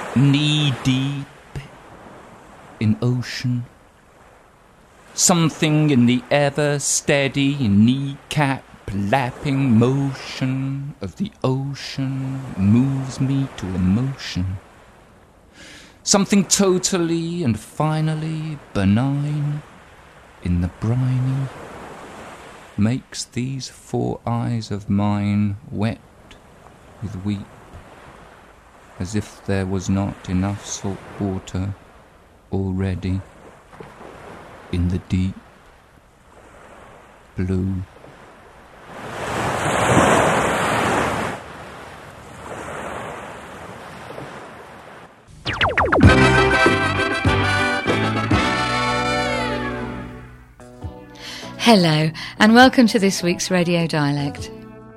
knee-deep in ocean. Something in the ever-steady kneecap lapping motion of the ocean moves me to emotion. Something totally and finally benign in the briny makes these 4 eyes of mine wet with weep, as if there was not enough salt water already in the deep blue. Hello, and welcome to this week's Radio Dialect.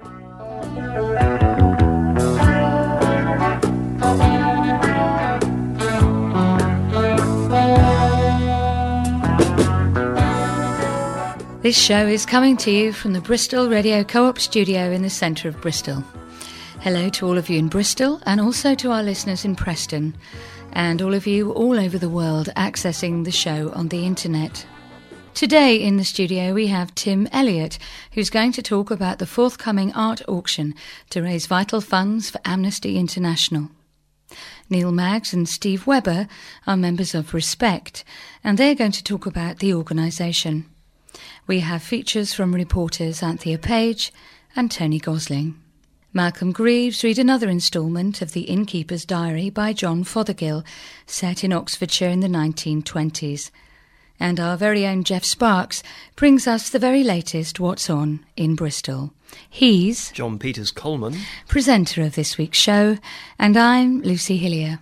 This show is coming to you from the Bristol Radio Co-op studio in the centre of Bristol. Hello to all of you in Bristol, and also to our listeners in Preston, and all of you all over the world accessing the show on the internet. Today in the studio we have Tim Elliott, who's going to talk about the forthcoming art auction to raise vital funds for Amnesty International. Neil Maggs and Steve Webber are members of Respect, and they're going to talk about the organisation. We have features from reporters Anthea Page and Tony Gosling. Malcolm Greaves read another instalment of The Innkeeper's Diary by John Fothergill, set in Oxfordshire in the 1920s. And our very own Jeff Sparks brings us the very latest What's On in Bristol. He's John Peters Coleman, presenter of this week's show, and I'm Lucy Hillier.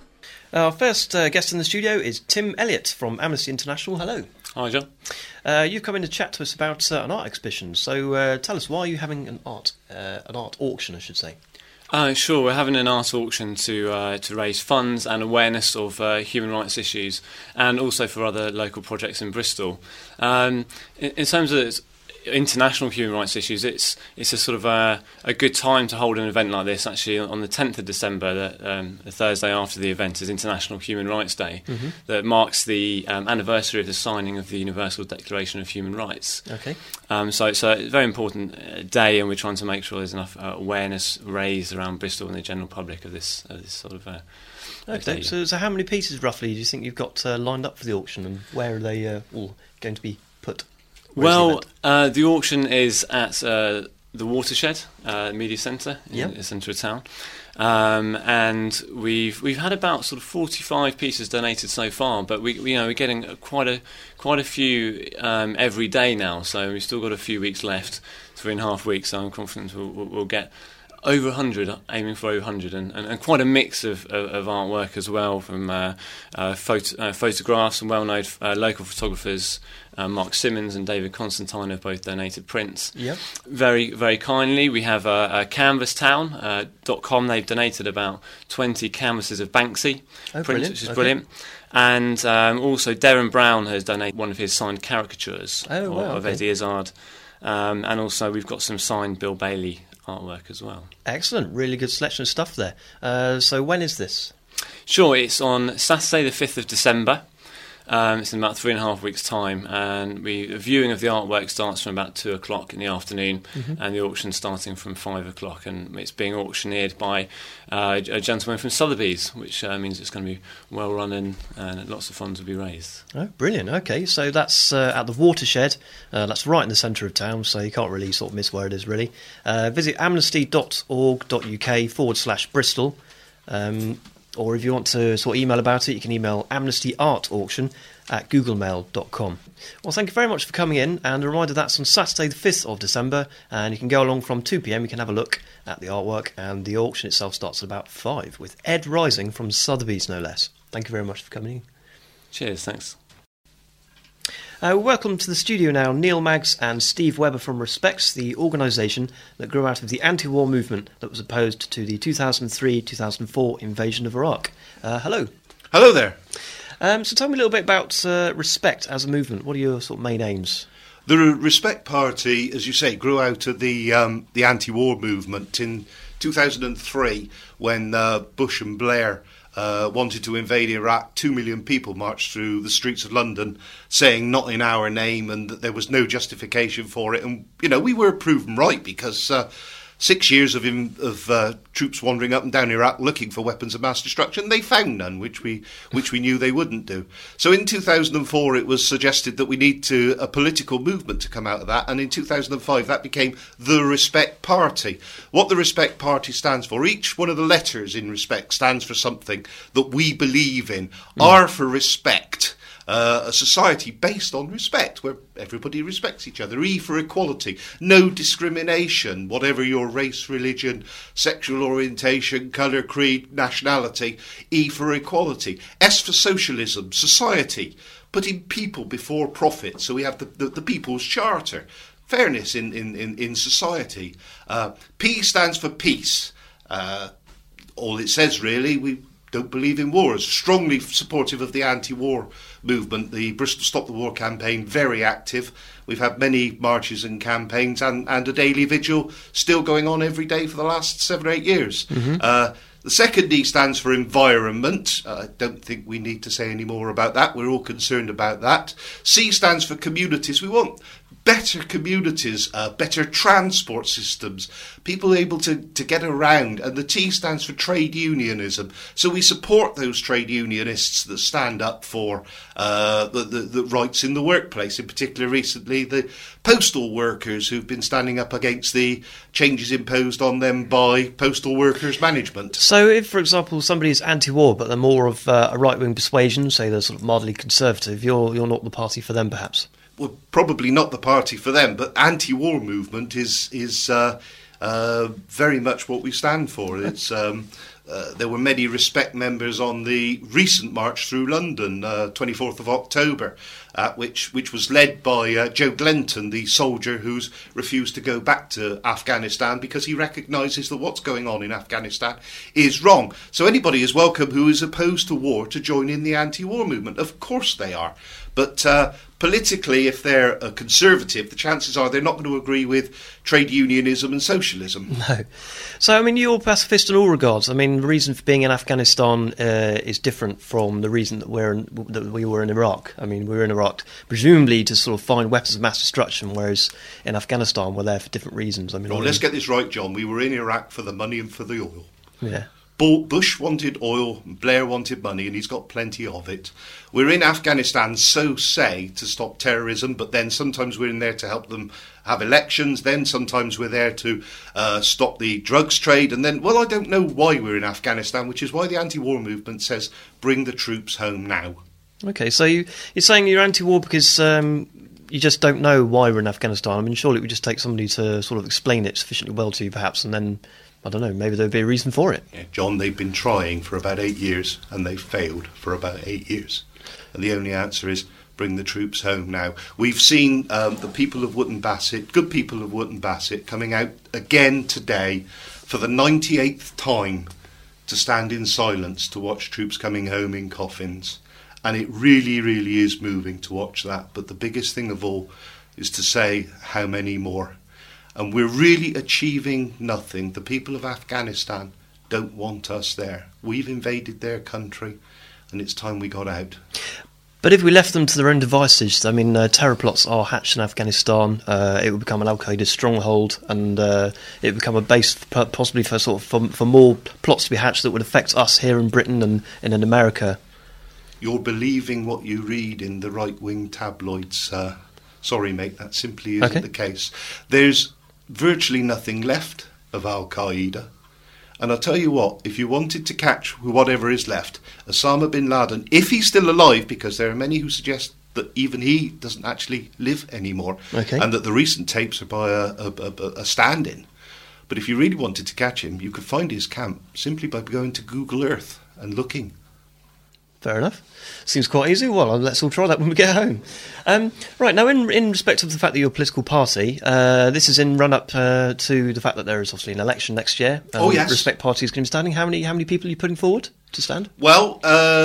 Our first guest in the studio is Tim Elliott from Amnesty International. Hello. Hi, John. You've come in to chat to us about an art exhibition. So tell us, why are you having an art auction, I should say? Sure, we're having an art auction to raise funds and awareness of human rights issues, and also for other local projects in Bristol. In terms of international human rights issues, it's a sort of a good time to hold an event like this. Actually, on the 10th of December, the Thursday after the event, is International Human Rights Day, that marks the anniversary of the signing of the Universal Declaration of Human Rights. Okay. So it's a very important day, and we're trying to make sure there's enough awareness raised around Bristol and the general public of this sort of okay. day. So how many pieces roughly do you think you've got lined up for the auction, and where are they all going to be put? Well, the auction is at the Watershed Media Centre in the centre of town, and we've had about sort of 45 pieces donated so far, but we're getting quite a few every day now. So we've still got a few weeks left, 3.5 weeks. So I'm confident we'll get over 100, aiming for over 100, and quite a mix of artwork as well, from photographs and well-known local photographers. Mark Simmons and David Constantine have both donated prints. Yep. Very, very kindly. We have canvastown.com. They've donated about 20 canvases of Banksy prints, which is brilliant. And also Darren Brown has donated one of his signed caricatures of Eddie Izzard. And also we've got some signed Bill Bailey artwork as well. Excellent. Really good selection of stuff there. So when is this? Sure, it's on Saturday the 5th of December. It's in about 3.5 weeks' time, and the viewing of the artwork starts from about 2 o'clock in the afternoon, and the auction starting from 5 o'clock, and it's being auctioneered by a gentleman from Sotheby's, which means it's going to be well run and lots of funds will be raised. Oh, brilliant. Okay, so that's at the Watershed. That's right in the centre of town, so you can't really sort of miss where it is, really. Visit amnesty.org.uk/Bristol. Or if you want to sort of email about it, you can email amnestyartauction@googlemail.com. Well, thank you very much for coming in, and a reminder that's on Saturday the 5th of December, and you can go along from 2 p.m, you can have a look at the artwork, and the auction itself starts at about 5, with Ed Rising from Sotheby's, no less. Thank you very much for coming in. Cheers, thanks. Welcome to the studio now, Neil Maggs and Steve Webber from Respects, the organisation that grew out of the anti-war movement that was opposed to the 2003-2004 invasion of Iraq. Hello. Hello there. So tell me a little bit about Respect as a movement. What are your sort of main aims? The Respect Party, as you say, grew out of the anti-war movement in 2003 when Bush and Blair wanted to invade Iraq, 2 million people marched through the streets of London saying not in our name, and that there was no justification for it. And, we were proven right, because 6 years of troops wandering up and down Iraq looking for weapons of mass destruction, they found none, which we knew they wouldn't do. So in 2004, it was suggested that we need a political movement to come out of that, and in 2005, that became the Respect Party. What the Respect Party stands for, each one of the letters in Respect stands for something that we believe in. R for respect. A society based on respect, where everybody respects each other. E for equality, no discrimination, whatever your race, religion, sexual orientation, colour, creed, nationality. E for equality. S for socialism, society, putting people before profit. So we have the People's Charter, fairness in society. P stands for peace. All it says, really, we don't believe in wars. Strongly supportive of the anti-war movement. The Bristol Stop the War campaign, very active. We've had many marches and campaigns, and a daily vigil still going on every day for the last 7 or 8 years. The second D stands for environment. I don't think we need to say any more about that. We're all concerned about that. C stands for communities. We want better communities, better transport systems, people able to get around. And the T stands for trade unionism. So we support those trade unionists that stand up for the rights in the workplace, in particular recently the postal workers who've been standing up against the changes imposed on them by postal workers management. So if, for example, somebody is anti-war but they're more of a right-wing persuasion, say they're sort of mildly conservative, you're not the party for them, perhaps? Well, probably not the party for them, but anti-war movement is very much what we stand for. It's there were many Respect members on the recent march through London, 24th of October, which was led by Joe Glenton, the soldier who's refused to go back to Afghanistan because he recognises that what's going on in Afghanistan is wrong. So anybody is welcome who is opposed to war to join in the anti-war movement. Of course they are. But politically, if they're a conservative, the chances are they're not going to agree with trade unionism and socialism. No. So, I mean, you're a pacifist in all regards. I mean, the reason for being in Afghanistan is different from the reason that we were in Iraq. I mean, we were in Iraq presumably to sort of find weapons of mass destruction, whereas in Afghanistan we're there for different reasons. I mean, let's get this right, John. We were in Iraq for the money and for the oil. Yeah. Bush wanted oil, Blair wanted money, and he's got plenty of it. We're in Afghanistan, so say, to stop terrorism, but then sometimes we're in there to help them have elections, then sometimes we're there to stop the drugs trade, and then, well, I don't know why we're in Afghanistan, which is why the anti-war movement says, bring the troops home now. Okay, so you're saying you're anti-war because you just don't know why we're in Afghanistan. I mean, surely it would just take somebody to sort of explain it sufficiently well to you, perhaps, and then, I don't know, maybe there'd be a reason for it. Yeah, John, they've been trying for about 8 years, and they've failed for about 8 years. And the only answer is, bring the troops home now. We've seen the people of Wootton Bassett, good people of Wootton Bassett, coming out again today for the 98th time to stand in silence to watch troops coming home in coffins. And it really, really is moving to watch that. But the biggest thing of all is to say how many more. And we're really achieving nothing. The people of Afghanistan don't want us there. We've invaded their country, and it's time we got out. But if we left them to their own devices, I mean, terror plots are hatched in Afghanistan. It would become an Al-Qaeda stronghold, and it would become a base possibly for more plots to be hatched that would affect us here in Britain and in America. You're believing what you read in the right-wing tabloids. Sorry, mate, that simply isn't the case. There's virtually nothing left of Al-Qaeda. And I'll tell you what, if you wanted to catch whatever is left, Osama bin Laden, if he's still alive, because there are many who suggest that even he doesn't actually live anymore, and that the recent tapes are by a stand-in. But if you really wanted to catch him, you could find his camp simply by going to Google Earth and looking. Fair enough. Seems quite easy. Well, let's all try that when we get home. Right, now in respect of the fact that you're a political party, this is in run-up to the fact that there is obviously an election next year. Yes. Respect Party is going to be standing. How many people are you putting forward to stand? Well,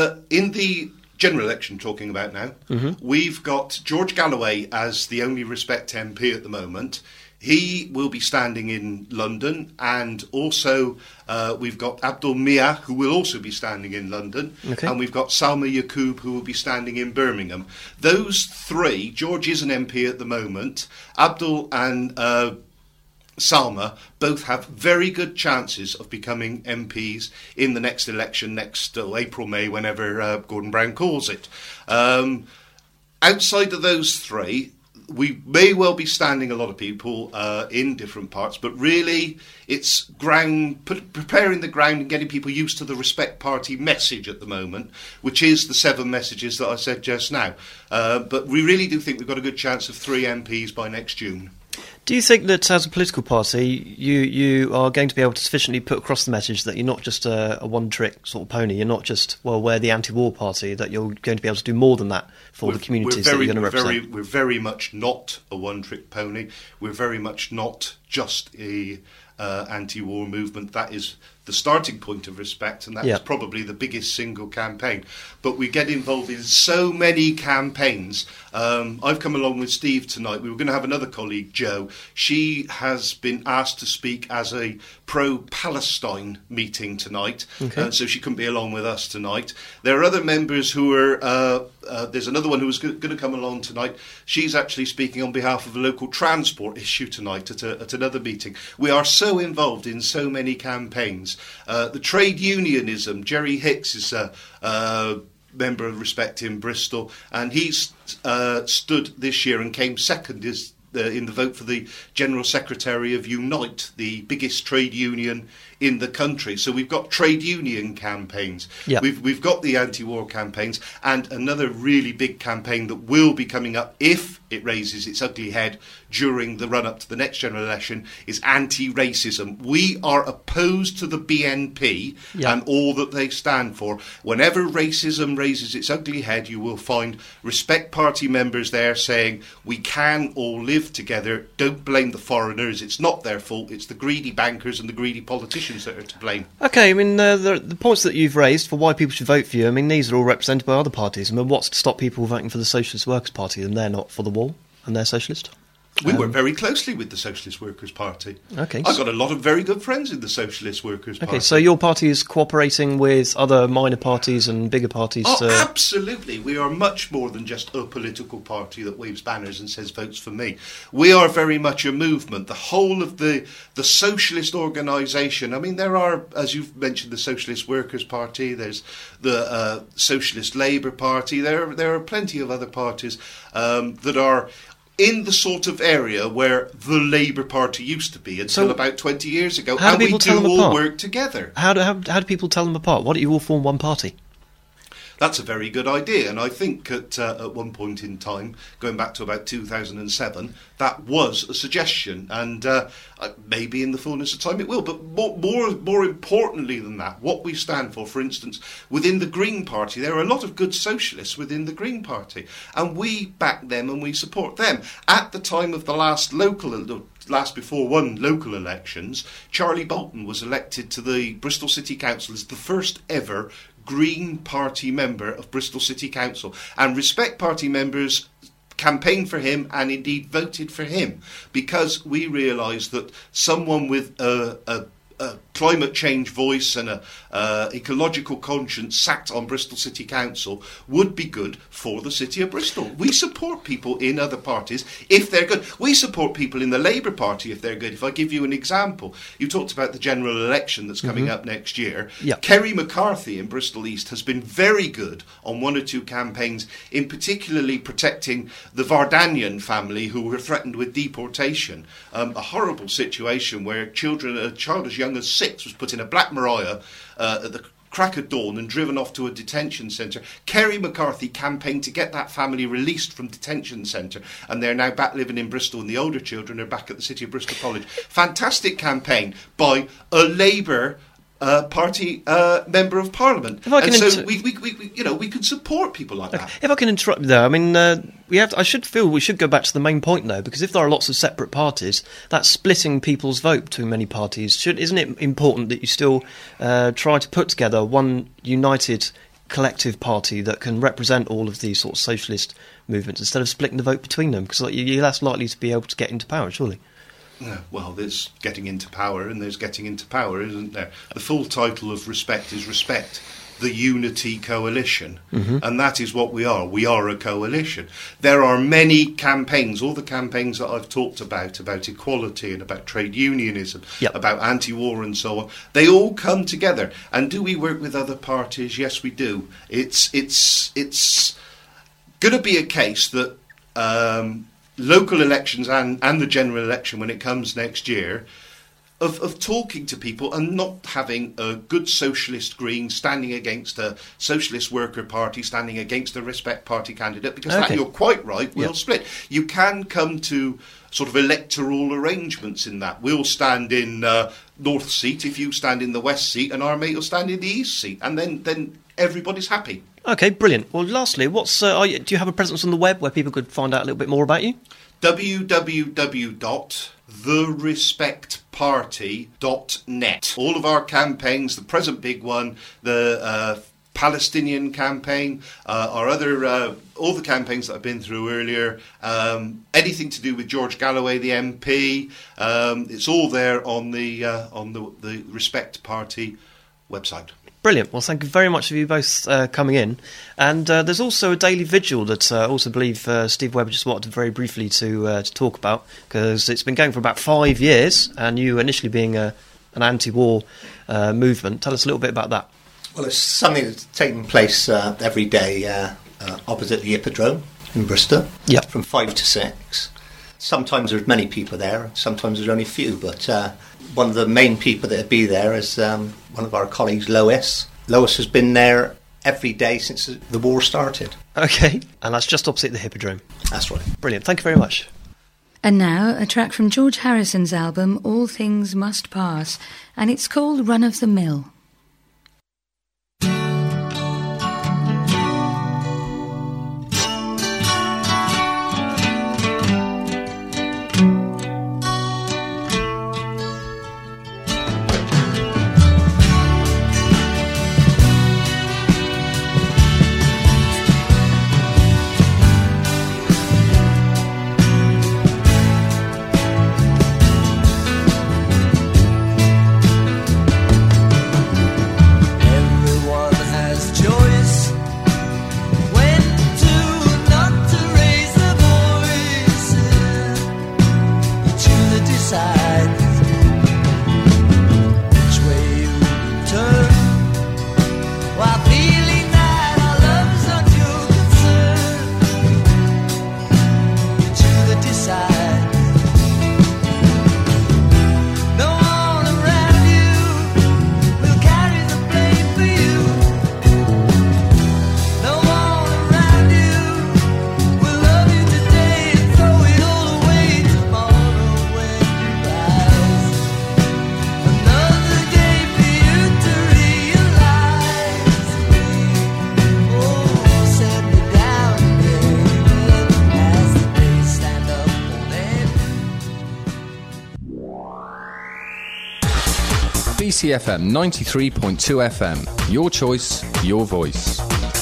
in the general election talking about now, we've got George Galloway as the only Respect MP at the moment. He will be standing in London, and also we've got Abdul Mia, who will also be standing in London, and we've got Salma Yaqub, who will be standing in Birmingham. Those three, George is an MP at the moment, Abdul and Salma both have very good chances of becoming MPs in the next election, next April, May, whenever Gordon Brown calls it. Outside of those three, we may well be standing a lot of people in different parts, but really it's preparing the ground and getting people used to the Respect Party message at the moment, which is the 7 messages that I said just now. But we really do think we've got a good chance of 3 MPs by next June. Do you think that as a political party, you are going to be able to sufficiently put across the message that you're not just a one-trick sort of pony, you're not just, well, we're the anti-war party, that you're going to be able to do more than that for the communities that you're going to represent? We're very much not a one-trick pony. We're very much not just a anti-war movement. That is the starting point of Respect, and that's probably the biggest single campaign. But we get involved in so many campaigns. I've come along with Steve tonight. We were going to have another colleague, Jo. She has been asked to speak as a pro-Palestine meeting tonight, so she couldn't be along with us tonight. There are other members who are... there's another one who was going to come along tonight. She's actually speaking on behalf of a local transport issue tonight at another meeting. We are so involved in so many campaigns. The trade unionism, Jerry Hicks is a member of Respect in Bristol, and he's stood this year and came second in the vote for the General Secretary of Unite, the biggest trade union in the country. So we've got trade union campaigns, we've got the anti-war campaigns, and another really big campaign that will be coming up if it raises its ugly head during the run-up to the next general election is anti-racism. We are opposed to the BNP and all that they stand for. Whenever racism raises its ugly head, you will find Respect Party members there saying, we can all live together, don't blame the foreigners, it's not their fault, it's the greedy bankers and the greedy politicians that are to blame. Okay, I mean, the points that you've raised for why people should vote for you, I mean, these are all represented by other parties. I mean, what's to stop people voting for the Socialist Workers' Party and they're not for the wall and they're socialist? We work very closely with the Socialist Workers' Party. Okay. I've got a lot of very good friends in the Socialist Workers' Party. Okay, so your party is cooperating with other minor parties and bigger parties? Absolutely. We are much more than just a political party that waves banners and says votes for me. We are very much a movement. The whole of the socialist organisation, I mean, there are, as you've mentioned, the Socialist Workers' Party, there's the Socialist Labour Party, there are plenty of other parties that are in the sort of area where the Labour Party used to be until about 20 years ago, and we do all work together. How do people tell them apart? Why don't you all form one party? That's a very good idea, and I think at one point in time, going back to about 2007, that was a suggestion, and maybe in the fullness of time it will. But more importantly than that, what we stand for instance, within the Green Party, there are a lot of good socialists within the Green Party, and we back them and we support them. At the time of the last before one local elections, Charlie Bolton was elected to the Bristol City Council as the first ever Green Party member of Bristol City Council, and Respect Party members campaigned for him and indeed voted for him because we realised that someone with a climate change voice and a ecological conscience sat on Bristol City Council would be good for the city of Bristol. We support people in other parties if they're good. We support people in the Labour Party if they're good. If I give you an example, you talked about the general election that's coming up next year. Kerry McCarthy in Bristol East has been very good on one or two campaigns, in particularly protecting the Vardanyan family who were threatened with deportation. A horrible situation where a child as young as 6 was put in a Black Maria at the crack of dawn and driven off to a detention centre. Kerry McCarthy campaigned to get that family released from detention centre, and they're now back living in Bristol, and the older children are back at the City of Bristol College. Fantastic campaign by a Labour Party member of Parliament. And so we can support people like that. If I can interrupt there, I mean, I should feel we should go back to the main point though, because if there are lots of separate parties, that's splitting people's vote between many parties. Isn't it important that you still try to put together one united collective party that can represent all of these sort of socialist movements instead of splitting the vote between them? Because you're less likely to be able to get into power, surely. Well, there's getting into power and there's getting into power, isn't there? The full title of Respect is Respect the Unity Coalition, and that is what we are. We are a coalition. There are many campaigns, all the campaigns that I've talked about equality and about trade unionism, about anti-war and so on, they all come together. And do we work with other parties? Yes, we do. It's going to be a case that local elections and the general election when it comes next year, of talking to people and not having a good socialist Green standing against a socialist worker party, standing against a Respect Party candidate, because that, you're quite right, will split. You can come to sort of electoral arrangements in that. We'll stand in North seat if you stand in the West seat, and our mate will stand in the East seat, and then everybody's happy. Okay, brilliant. Well, lastly, what's do you have a presence on the web where people could find out a little bit more about you? www.therespectparty.net. All of our campaigns, the present big one, the Palestinian campaign, our other, all the campaigns that I've been through earlier, anything to do with George Galloway, the MP, it's all there on the Respect Party website. Brilliant. Well, thank you very much for you both coming in. And there's also a daily vigil that I also believe Steve Webber just wanted very briefly to talk about, because it's been going for about 5 years, and you initially being an anti-war movement. Tell us a little bit about that. Well, it's something that's taking place every day opposite the Hippodrome in Bristol, from 5 to 6. Sometimes there's many people there, sometimes there's only a few, but one of the main people that will be there is one of our colleagues, Lois. Lois has been there every day since the war started. Okay, and that's just opposite the Hippodrome. That's right. Brilliant, thank you very much. And now, a track from George Harrison's album, All Things Must Pass, and it's called Run of the Mill. BCFM 93.2 FM. Your choice, your voice.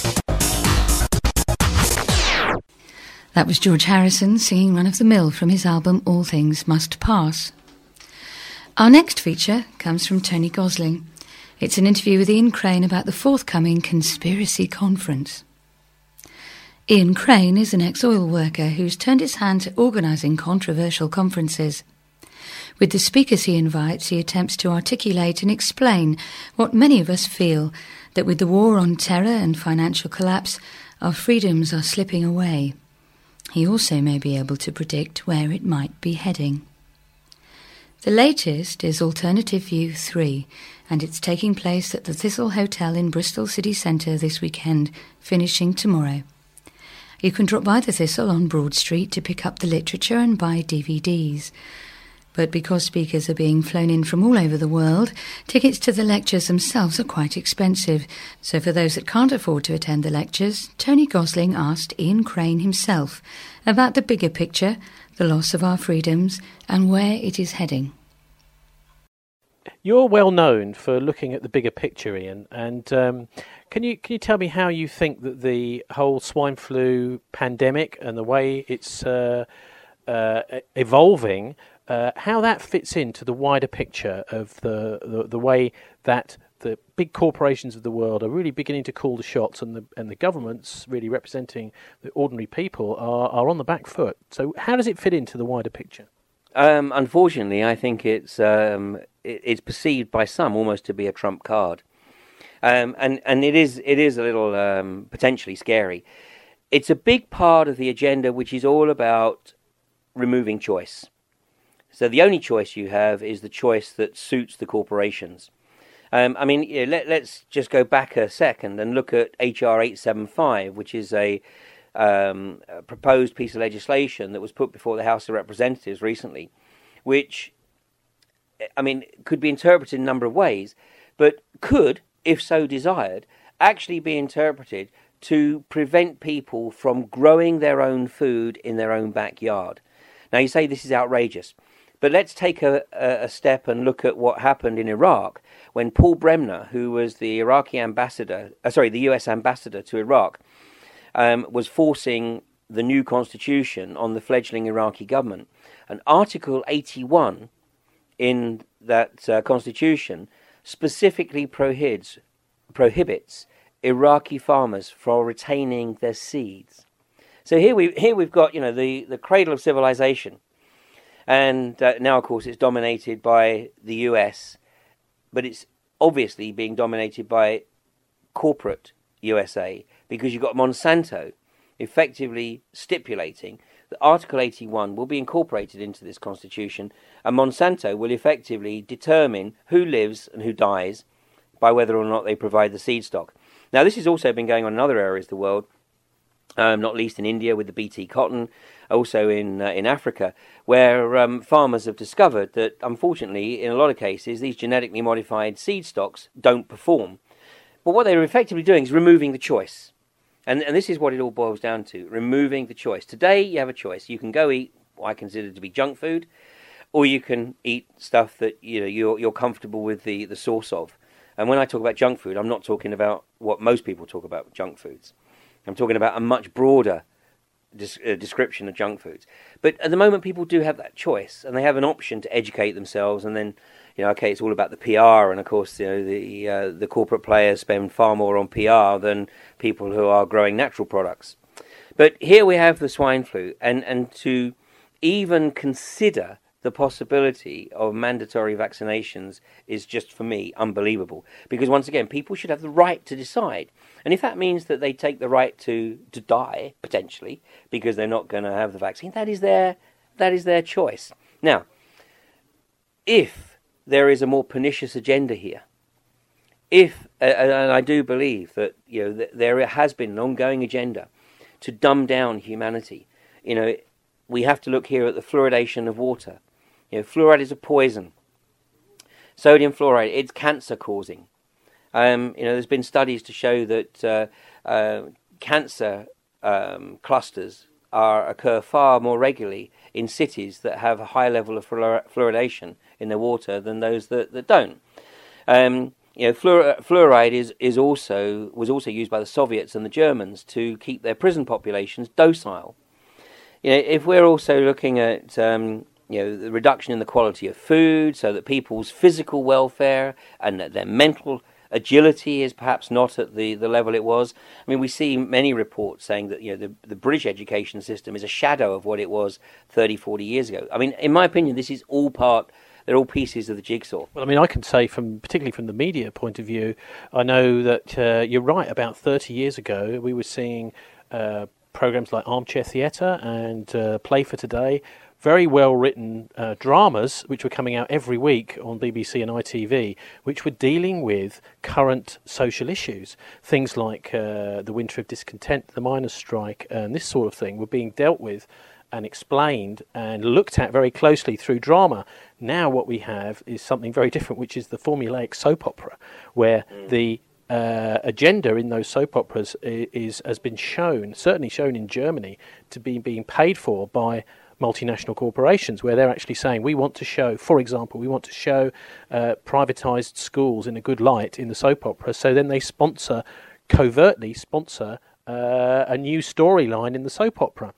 That was George Harrison singing Run of the Mill from his album All Things Must Pass. Our next feature comes from Tony Gosling. It's an interview with Ian Crane about the forthcoming Conspiracy Conference. Ian Crane is an ex-oil worker who's turned his hand to organising controversial conferences. With the speakers he invites, he attempts to articulate and explain what many of us feel, that with the war on terror and financial collapse, our freedoms are slipping away. He also may be able to predict where it might be heading. The latest is Alternative View 3, and it's taking place at the Thistle Hotel in Bristol City Centre this weekend, finishing tomorrow. You can drop by the Thistle on Broad Street to pick up the literature and buy DVDs. But because speakers are being flown in from all over the world, tickets to the lectures themselves are quite expensive. So for those that can't afford to attend the lectures, Tony Gosling asked Ian Crane himself about the bigger picture, the loss of our freedoms, and where it is heading. You're well known for looking at the bigger picture, Ian, and can you tell me how you think that the whole swine flu pandemic and the way it's evolving how that fits into the wider picture of the way that the big corporations of the world are really beginning to call the shots, and the governments really representing the ordinary people are on the back foot. So how does it fit into the wider picture? Unfortunately, I think it's perceived by some almost to be a trump card, and it is a little potentially scary. It's a big part of the agenda, which is all about removing choice. So the only choice you have is the choice that suits the corporations. Let's just go back a second and look at HR 875, which is a proposed piece of legislation that was put before the House of Representatives recently, which, could be interpreted in a number of ways, but could, if so desired, actually be interpreted to prevent people from growing their own food in their own backyard. Now, you say this is outrageous, but let's take a step and look at what happened in Iraq when Paul Bremner, who was the the US ambassador to Iraq, was forcing the new constitution on the fledgling Iraqi government. And Article 81 in that constitution specifically prohibits Iraqi farmers from retaining their seeds. So here we've got the cradle of civilization, and now of course it's dominated by the US, but it's obviously being dominated by corporate USA, because you've got Monsanto effectively stipulating that Article 81 will be incorporated into this constitution, and Monsanto will effectively determine who lives and who dies by whether or not they provide the seed stock. Now, this has also been going on in other areas of the world, not least in India with the BT cotton, also in Africa, where farmers have discovered that, unfortunately, in a lot of cases, these genetically modified seed stocks don't perform. But what they're effectively doing is removing the choice. And this is what it all boils down to, removing the choice. Today, you have a choice. You can go eat what I consider to be junk food, or you can eat stuff that you're comfortable with the source of. And when I talk about junk food, I'm not talking about what most people talk about junk foods. I'm talking about a much broader description of junk foods. But at the moment, people do have that choice, and they have an option to educate themselves. And then, it's all about the PR, and of course, the corporate players spend far more on PR than people who are growing natural products. But here we have the swine flu, and to even consider the possibility of mandatory vaccinations is just, for me, unbelievable. Because once again, people should have the right to decide. And if that means that they take the right to die, potentially, because they're not going to have the vaccine, that is their choice. Now, if there is a more pernicious agenda here, and I do believe that there has been an ongoing agenda to dumb down humanity, we have to look here at the fluoridation of water. Fluoride is a poison. Sodium fluoride, it's cancer causing. There's been studies to show that cancer clusters occur far more regularly in cities that have a high level of fluoridation in their water than those that don't. Fluoride was also used by the Soviets and the Germans to keep their prison populations docile. If we're also looking at the reduction in the quality of food, so that people's physical welfare and their mental agility is perhaps not at the level it was. We see many reports saying that the British education system is a shadow of what it was 30, 40 years ago. In my opinion, this is they're all pieces of the jigsaw. Well, I can say, particularly from the media point of view, I know that you're right. About 30 years ago, we were seeing programs like Armchair Theatre and Play for Today, very well-written dramas which were coming out every week on BBC and ITV, which were dealing with current social issues. Things like the Winter of Discontent, the miners' strike, and this sort of thing were being dealt with and explained and looked at very closely through drama. Now what we have is something very different, which is the formulaic soap opera, where the agenda in those soap operas has been certainly shown in Germany, to be being paid for by multinational corporations, where they're actually saying, we want to show, for example, privatised schools in a good light in the soap opera, so then they covertly sponsor a new storyline in the soap opera.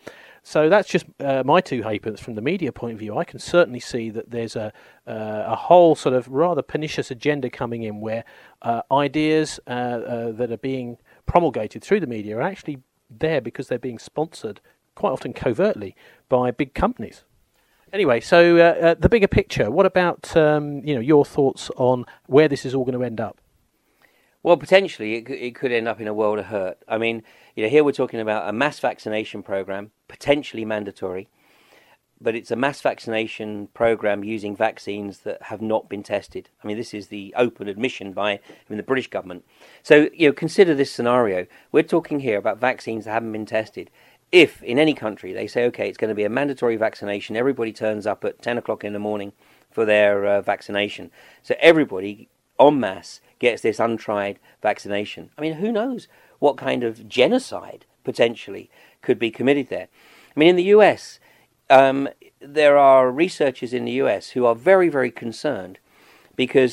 So that's just my two halfpence from the media point of view. I can certainly see that there's a whole sort of rather pernicious agenda coming in where ideas that are being promulgated through the media are actually there because they're being sponsored, quite often covertly, by big companies. Anyway, so the bigger picture, what about your thoughts on where this is all going to end up? Well, potentially it could end up in a world of hurt. I mean, here we're talking about a mass vaccination program, potentially mandatory, but it's a mass vaccination program using vaccines that have not been tested. I mean, this is the open admission by the British government. So, consider this scenario. We're talking here about vaccines that haven't been tested. If in any country they say, okay, it's going to be a mandatory vaccination, everybody turns up at 10 o'clock in the morning for their vaccination. So everybody en masse gets this untried vaccination. I mean, who knows what kind of genocide potentially could be committed there. I mean, in the US, there are researchers in the US who are very, very concerned because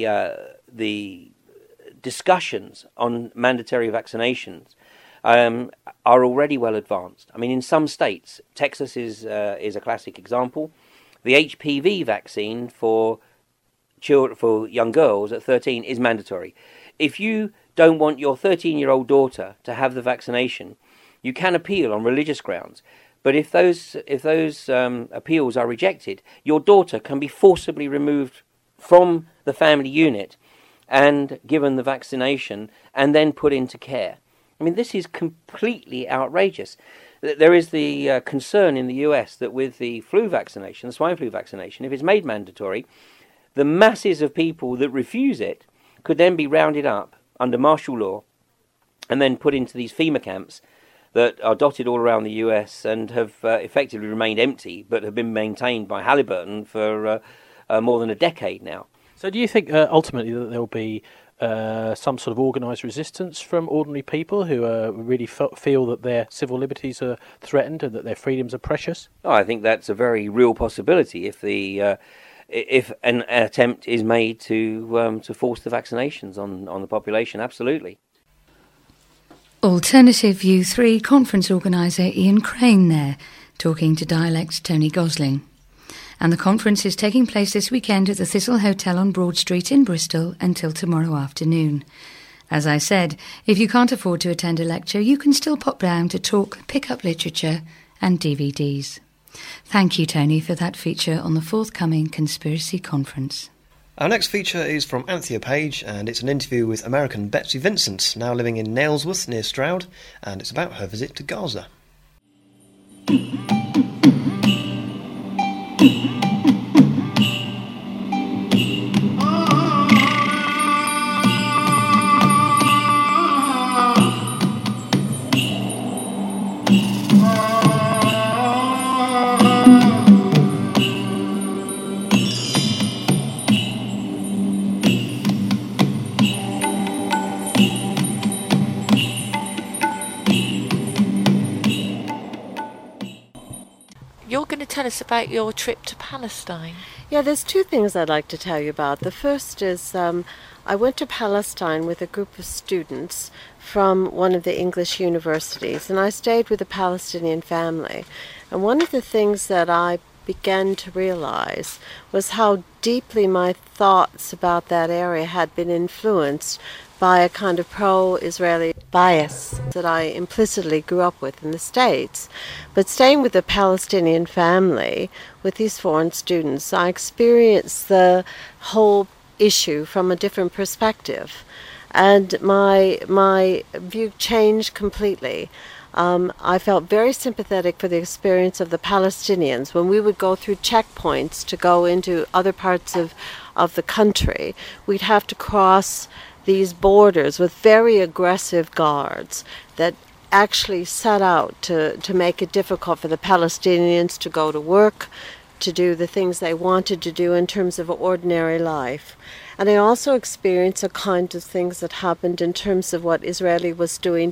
the discussions on mandatory vaccinations are already well advanced. I mean, in some states, Texas is a classic example. The HPV vaccine for young girls at 13 is mandatory. If you don't want your 13-year-old daughter to have the vaccination, you can appeal on religious grounds. But if those appeals are rejected, your daughter can be forcibly removed from the family unit and given the vaccination and then put into care. I mean, this is completely outrageous. There is the concern in the US that with the flu vaccination, the swine flu vaccination, if it's made mandatory, the masses of people that refuse it could then be rounded up under martial law and then put into these FEMA camps that are dotted all around the US and have effectively remained empty but have been maintained by Halliburton for more than a decade now. So do you think ultimately that there will be some sort of organised resistance from ordinary people who really feel that their civil liberties are threatened and that their freedoms are precious? Oh, I think that's a very real possibility if an attempt is made to force the vaccinations on the population. Absolutely. Alternative View 3 conference organiser Ian Crane there, talking to Dialect's Tony Gosling. And the conference is taking place this weekend at the Thistle Hotel on Broad Street in Bristol until tomorrow afternoon. As I said, if you can't afford to attend a lecture, you can still pop down to talk, pick up literature and DVDs. Thank you, Tony, for that feature on the forthcoming Conspiracy Conference. Our next feature is from Anthea Page, and it's an interview with American Betsy Vincent, now living in Nailsworth near Stroud, and it's about her visit to Gaza. Tell us about your trip to Palestine. Yeah, there's two things I'd like to tell you about. The first is I went to Palestine with a group of students from one of the English universities, and I stayed with a Palestinian family. And one of the things that I began to realize was how deeply my thoughts about that area had been influenced by a kind of pro-Israeli bias that I implicitly grew up with in the States. But staying with a Palestinian family, with these foreign students, I experienced the whole issue from a different perspective. And my view changed completely. I felt very sympathetic for the experience of the Palestinians. When we would go through checkpoints to go into other parts of the country, we'd have to cross these borders with very aggressive guards that actually set out to make it difficult for the Palestinians to go to work, to do the things they wanted to do in terms of ordinary life. And I also experienced a kind of things that happened in terms of what Israeli was doing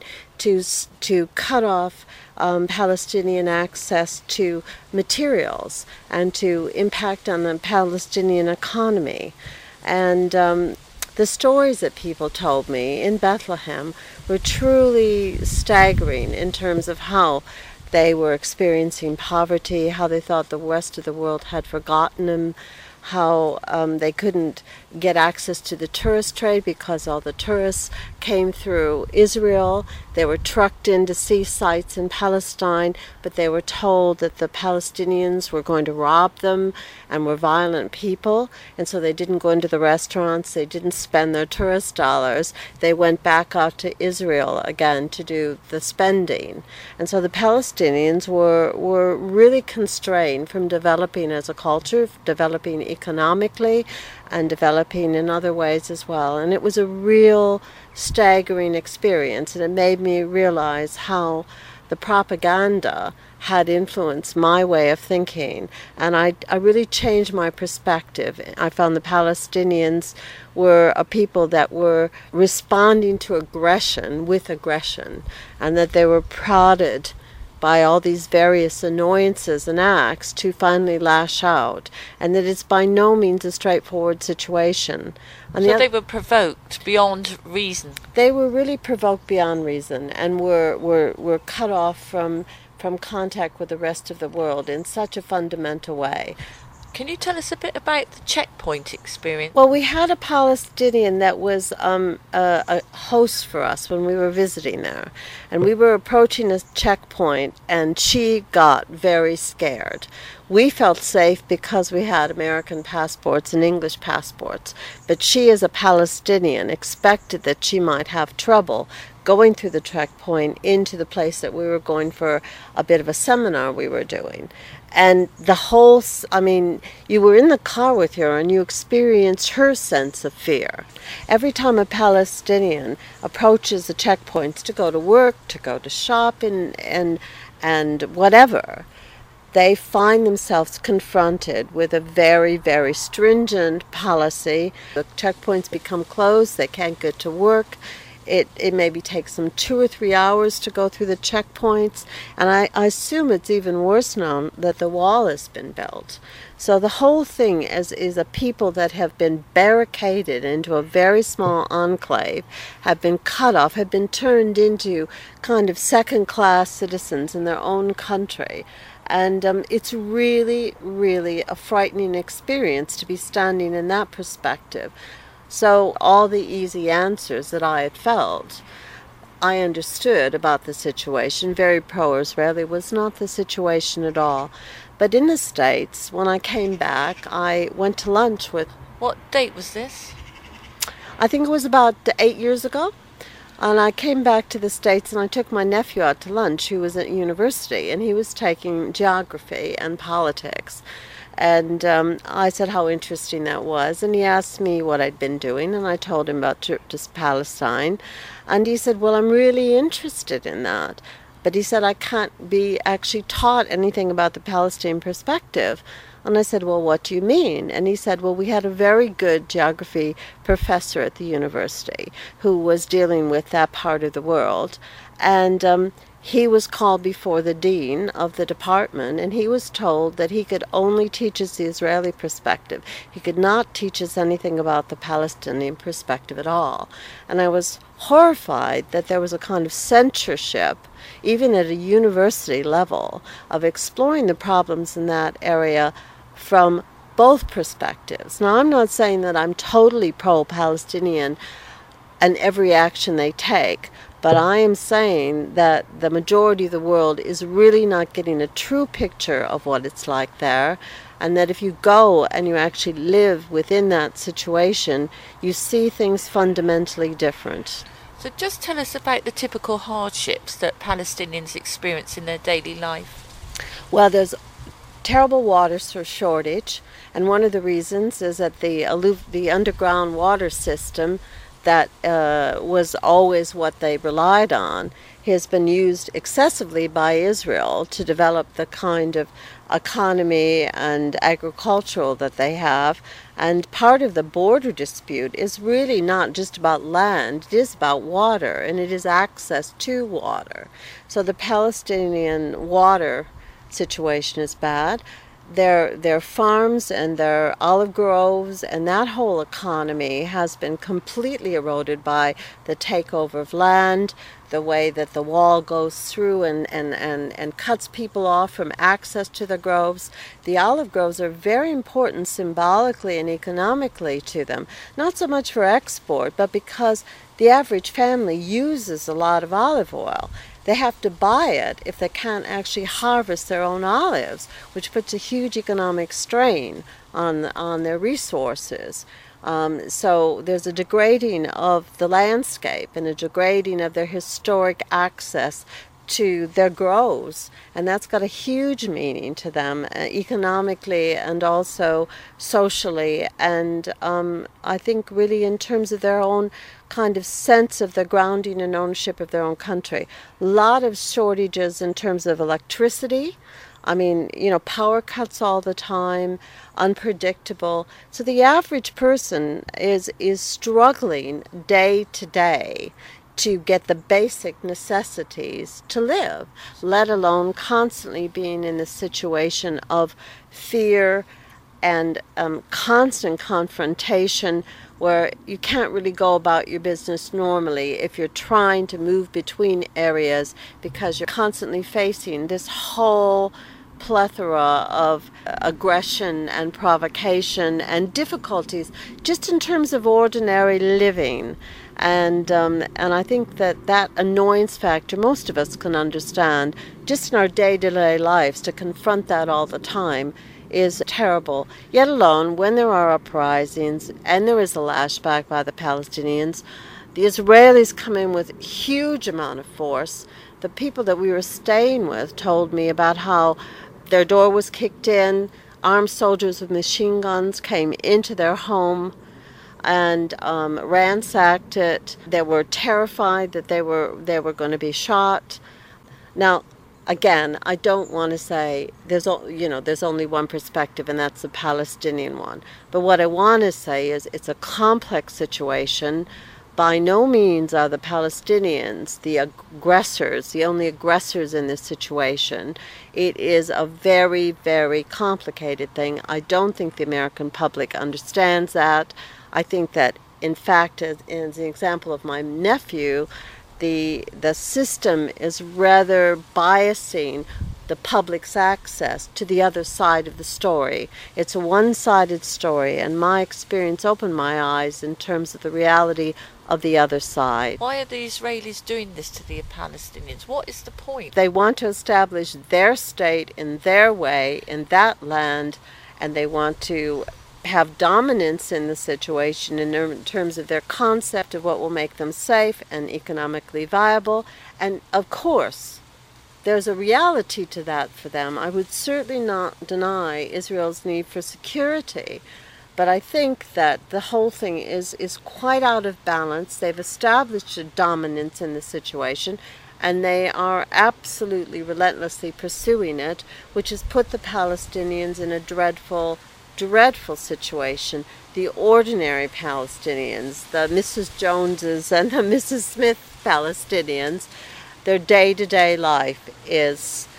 to cut off Palestinian access to materials and to impact on the Palestinian economy. And the stories that people told me in Bethlehem were truly staggering in terms of how they were experiencing poverty, how they thought the rest of the world had forgotten them, how they couldn't get access to the tourist trade because all the tourists came through Israel. They were trucked in to see sites in Palestine, but they were told that the Palestinians were going to rob them and were violent people, and so they didn't go into the restaurants, they didn't spend their tourist dollars, they went back out to Israel again to do the spending. And so the Palestinians were really constrained from developing as a culture, developing economically, and developing in other ways as well. And it was a real staggering experience, and it made me realize how the propaganda had influenced my way of thinking. And I really changed my perspective. I found the Palestinians were a people that were responding to aggression with aggression, and that they were prodded by all these various annoyances and acts to finally lash out, and that it's by no means a straightforward situation. So they were provoked beyond reason. They were really provoked beyond reason, and were cut off from contact with the rest of the world in such a fundamental way. Can you tell us a bit about the checkpoint experience? Well, we had a Palestinian that was a host for us when we were visiting there. And we were approaching a checkpoint, and she got very scared. We felt safe because we had American passports and English passports. But she, as a Palestinian, expected that she might have trouble going through the checkpoint into the place that we were going for a bit of a seminar we were doing. And the whole, you were in the car with her and you experienced her sense of fear. Every time a Palestinian approaches the checkpoints to go to work, to go to shop, and whatever, they find themselves confronted with a very, very stringent policy. The checkpoints become closed, they can't get to work. It maybe takes them 2 or 3 hours to go through the checkpoints, and I assume it's even worse now that the wall has been built. So the whole thing is a people that have been barricaded into a very small enclave, have been cut off, have been turned into kind of second-class citizens in their own country. And it's really, really a frightening experience to be standing in that perspective. So all the easy answers that I had felt, I understood about the situation. Very pro-Israeli was not the situation at all. But in the States, when I came back, I went to lunch with... What date was this? I think it was about 8 years ago. And I came back to the States and I took my nephew out to lunch, who was at university, and he was taking geography and politics. And I said how interesting that was, and he asked me what I'd been doing, and I told him about just Palestine. And he said, well, I'm really interested in that. But he said, I can't be actually taught anything about the Palestinian perspective. And I said, well, what do you mean? And he said, well, we had a very good geography professor at the university who was dealing with that part of the world. And he was called before the dean of the department, and he was told that he could only teach us the Israeli perspective. He could not teach us anything about the Palestinian perspective at all. And I was horrified that there was a kind of censorship, even at a university level, of exploring the problems in that area from both perspectives. Now, I'm not saying that I'm totally pro-Palestinian in every action they take, but I am saying that the majority of the world is really not getting a true picture of what it's like there, and that if you go and you actually live within that situation, you see things fundamentally different. So just tell us about the typical hardships that Palestinians experience in their daily life. Well, there's terrible water shortage, and one of the reasons is that the underground water system that was always what they relied on has been used excessively by Israel to develop the kind of economy and agricultural that they have. And part of the border dispute is really not just about land, it is about water, and it is access to water. So the Palestinian water situation is bad. their farms and their olive groves, and that whole economy has been completely eroded by the takeover of land, the way that the wall goes through and cuts people off from access to the groves. The olive groves are very important symbolically and economically to them, not so much for export, but because the average family uses a lot of olive oil. They have to buy it if they can't actually harvest their own olives, which puts a huge economic strain on their resources. So there's a degrading of the landscape and a degrading of their historic access to their groves, and that's got a huge meaning to them economically and also socially, and I think really in terms of their own kind of sense of the grounding and ownership of their own country. A lot of shortages in terms of electricity. I mean, power cuts all the time, unpredictable. So the average person is struggling day to day to get the basic necessities to live, let alone constantly being in a situation of fear and constant confrontation where you can't really go about your business normally if you're trying to move between areas because you're constantly facing this whole plethora of aggression and provocation and difficulties just in terms of ordinary living. And I think that annoyance factor most of us can understand just in our day-to-day lives. To confront that all the time is terrible, yet alone when there are uprisings and there is a lashback by the Palestinians, the Israelis come in with a huge amount of force. The people that we were staying with told me about how their door was kicked in, armed soldiers with machine guns came into their home and ransacked it. They were terrified that they were going to be shot. Now, again, I don't want to say there's only one perspective, and that's the Palestinian one. But what I want to say is it's a complex situation. By no means are the Palestinians the aggressors, the only aggressors in this situation. It is a very, very complicated thing. I don't think the American public understands that. I think that, in fact, as an example of my nephew, the system is rather biasing the public's access to the other side of the story. It's a one-sided story, and my experience opened my eyes in terms of the reality of the other side. Why are the Israelis doing this to the Palestinians? What is the point? They want to establish their state in their way, in that land, and they want to have dominance in the situation in terms of their concept of what will make them safe and economically viable. And of course, there's a reality to that for them. I would certainly not deny Israel's need for security, but I think that the whole thing is quite out of balance. They've established a dominance in the situation, and they are absolutely relentlessly pursuing it, which has put the Palestinians in a dreadful situation. The ordinary Palestinians, the Mrs. Joneses and the Mrs. Smith Palestinians, their day-to-day life is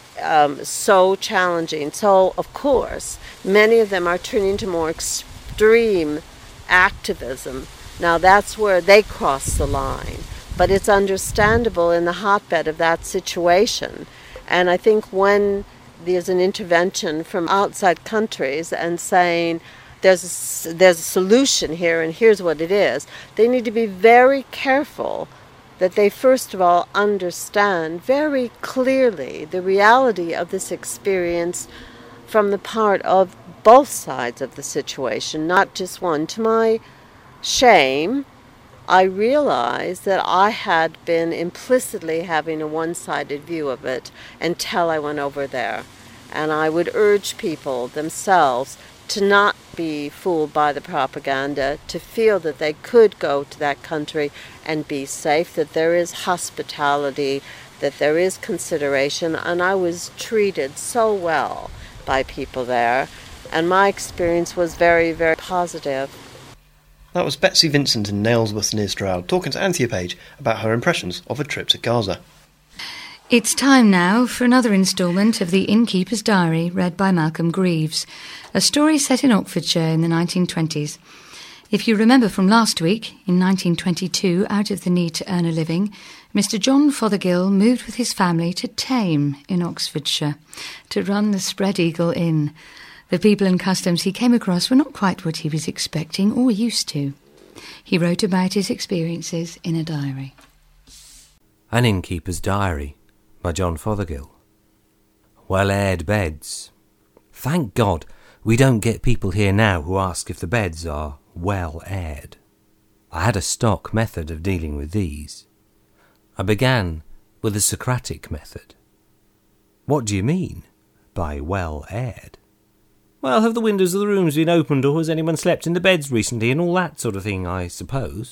so challenging. So, of course, many of them are turning to more extreme activism. Now, that's where they cross the line. But it's understandable in the hotbed of that situation. And I think when there's an intervention from outside countries and saying there's a solution here and here's what it is, they need to be very careful that they first of all understand very clearly the reality of this experience from the part of both sides of the situation, not just one. To my shame, I realized that I had been implicitly having a one-sided view of it until I went over there. And I would urge people themselves to not be fooled by the propaganda, to feel that they could go to that country and be safe, that there is hospitality, that there is consideration. And I was treated so well by people there, and my experience was very, very positive. That was Betsy Vincent in Nailsworth near Stroud talking to Anthea Page about her impressions of a trip to Gaza. It's time now for another instalment of The Innkeeper's Diary, read by Malcolm Greaves, a story set in Oxfordshire in the 1920s. If you remember from last week, in 1922, out of the need to earn a living, Mr. John Fothergill moved with his family to Thame in Oxfordshire to run the Spread Eagle Inn. The people and customs he came across were not quite what he was expecting or used to. He wrote about his experiences in a diary. An Innkeeper's Diary by John Fothergill. Well-aired beds. Thank God we don't get people here now who ask if the beds are well-aired. I had a stock method of dealing with these. I began with the Socratic method. What do you mean by well-aired? Well, have the windows of the rooms been opened, or has anyone slept in the beds recently, and all that sort of thing, I suppose?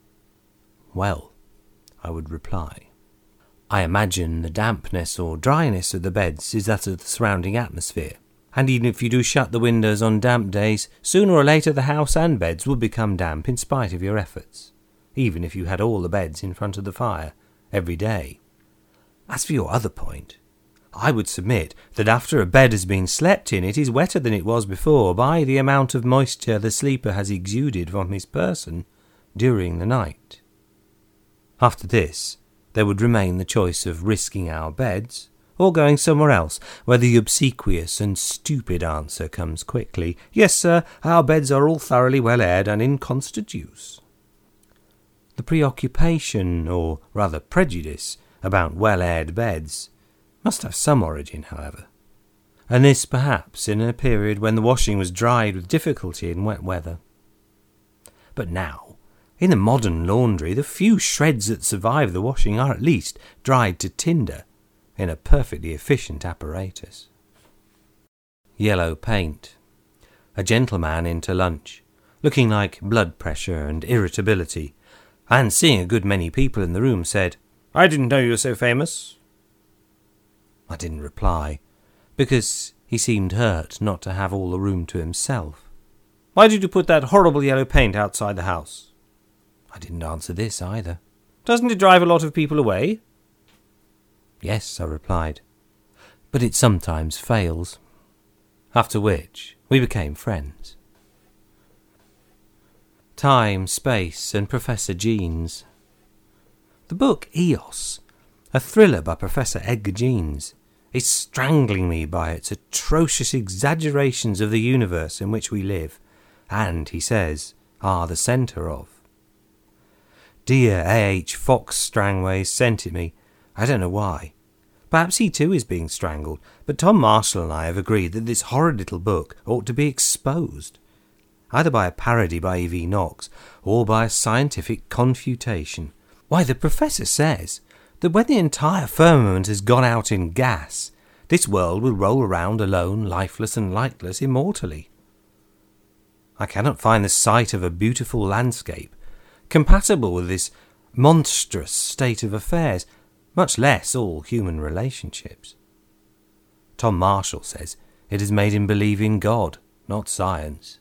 Well, I would reply, I imagine the dampness or dryness of the beds is that of the surrounding atmosphere, and even if you do shut the windows on damp days, sooner or later the house and beds will become damp in spite of your efforts, even if you had all the beds in front of the fire every day. As for your other point, I would submit that after a bed has been slept in, it is wetter than it was before by the amount of moisture the sleeper has exuded from his person during the night. After this, there would remain the choice of risking our beds or going somewhere else, where the obsequious and stupid answer comes quickly, Yes, sir, our beds are all thoroughly well aired and in constant use. The preoccupation, or rather prejudice, about well-aired beds must have some origin, however, and this perhaps in a period when the washing was dried with difficulty in wet weather. But now, in the modern laundry, the few shreds that survive the washing are at least dried to tinder in a perfectly efficient apparatus. Yellow paint. A gentleman in to lunch, looking like blood pressure and irritability, and seeing a good many people in the room, said, I didn't know you were so famous. I didn't reply, because he seemed hurt not to have all the room to himself. Why did you put that horrible yellow paint outside the house? I didn't answer this either. Doesn't it drive a lot of people away? Yes, I replied, but it sometimes fails. After which we became friends. Time, Space and Professor Jeans. The book Eos, a thriller by Professor Edgar Jeans, is strangling me by its atrocious exaggerations of the universe in which we live, and, he says, are the centre of. Dear A.H. Fox Strangways sent it me. I don't know why. Perhaps he too is being strangled, but Tom Marshall and I have agreed that this horrid little book ought to be exposed, either by a parody by E.V. Knox or by a scientific confutation. Why, the professor says that when the entire firmament has gone out in gas, this world will roll around alone, lifeless and lightless, immortally. I cannot find the sight of a beautiful landscape compatible with this monstrous state of affairs, much less all human relationships. Tom Marshall says it has made him believe in God, not science.